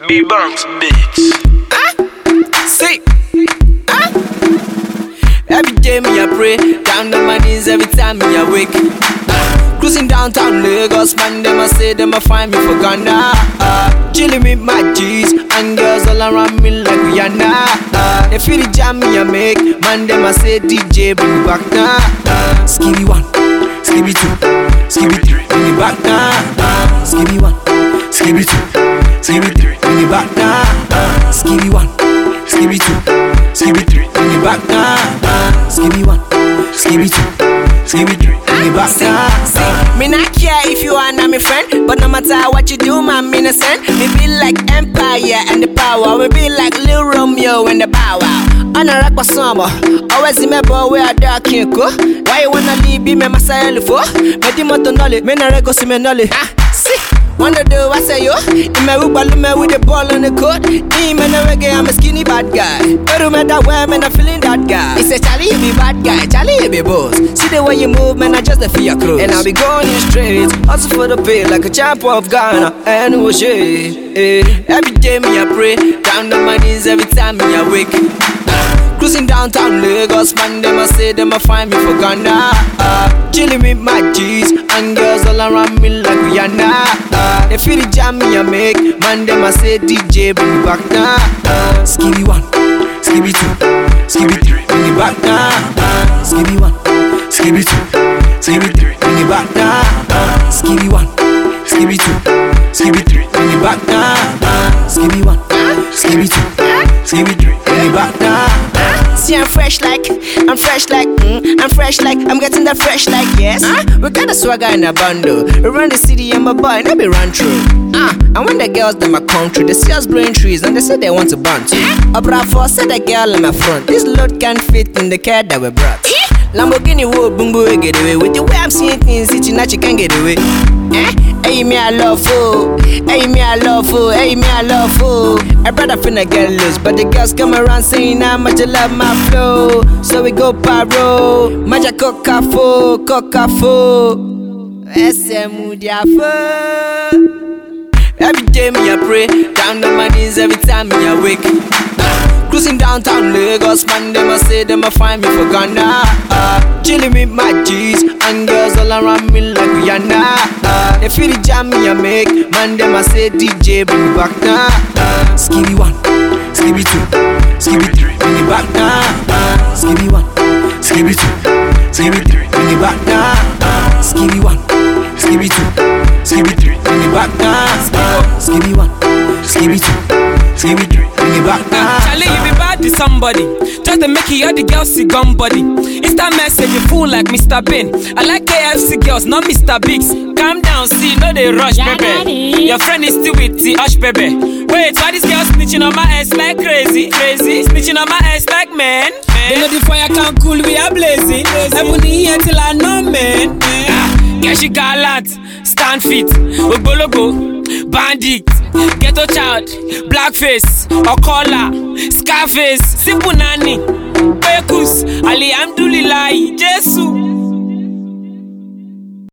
B-Banks, bitch. See, every day me I pray, down on my knees every time me awake. Cruising downtown Lagos, man, them I say them I find me for Ghana. Chilling with my G's and girls all around me like Rihanna. They feel the jam me I make, man, them I say DJ bring me back now. Skibby 1, Skibby 2, Skibby 3, bring me back now. Skibby 1, Skibby 2, Skibby 3, bring me back now. Skibby 1, Skibby 2, Skibby 3, bring me back now. Skibby 1, Skibby 2, Skibby 3, bring me back now. Me not care if you are not my friend, but no matter what you do, man, me innocent. Me be like Empire and the power. We be like Lil Romeo and the Bow Wow. On a rock for summer, always in my boy where I dark can't go. Why you wanna leave me, my Messiah for? Me di moto nolly, me na rego si me nolly. See, wonder do I say yo? In my Uber with the ball on the court. In my reggae, I'm a skinny bad guy. But no matter where, man, I'm feeling that guy. He say, Charlie, you be bad guy, Charlie, you be boss. See the way you move, man, I just the fear clothes. And I'll be going in straight, hustle for the pay like a champ of Ghana. And who shit. Every day me I pray, down on my knees every time me I wake. Cruising downtown Lagos, man, them I say them I find me for Ghana. Chilling with my G's and girls all around me like Rihanna. They feel the jam me I make, man, them I say DJ bring me back now. Skibby 1, Skibby 2, Skibby 3, bring me back now. Skibby 1, Skibby 2, Skibby 3, bring me back now. Skibby 1, Skibby 2, Skibby 3, bring me back now. Skibby 1, Skibby 2, Skibby 3, bring me back now. See, I'm fresh like, I'm fresh like I'm getting that fresh like, yes. We got a swagger in a bundle. We run the city and my boy, no be run through. And when the girls them a come through, they see us blowing trees and they say they want to bounce. Bravo said the girl in my front, this load can't fit in the car that we brought. Lamborghini wood, boom boom, get away. With the way I'm seeing things, it's not you can get away. Hey, me I love fool. Hey, me I love fool. Hey, me I love fool. I brother finna get loose, but the girls come around saying how much you love my flow. So we go paro, maja coca-fo. Every day me I pray, down on my knees every time me I wake. Cruising downtown Lagos, man, them I say them I find me for Ghana. Chilling with my G's and girls all around me like Rihanna. They feel the jam me I make, man, them I say DJ bring me back now. Skibby 1, Skibby 2, Skibby 3, bring me back now. Skibby 1, Skibby 2, Skibby 3, bring me back now. Skibby 1, Skibby 2, Skibby 3, bring me back now. Skibby 1, Skibby 2, Skibby 3, bring me back now. Charlie, you be bad to somebody, just to make you all the girls see gun body. Insta message you fool like Mr. Bean. I like KFC girls, not Mr. Biggs. Calm down, see, no they rush, baby. Your friend is still with the hush, baby. Wait, why this girl snitching on my ass like crazy? Snitching on my ass like man. They know the fire can't cool, we are blazing. I'm on the here till I know, man. Yeah, she gallant, stand fit, Ogbologo, bandit, ghetto child, blackface, Okola, Scarface, simple nanny, Pekus, Alhamdulillah, Jesus.